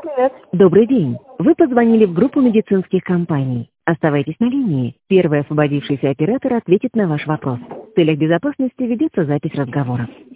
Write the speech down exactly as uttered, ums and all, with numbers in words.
Привет. Добрый день. Вы позвонили в группу медицинских компаний. Оставайтесь на линии. Первый освободившийся оператор ответит на ваш вопрос. В целях безопасности ведется запись разговора.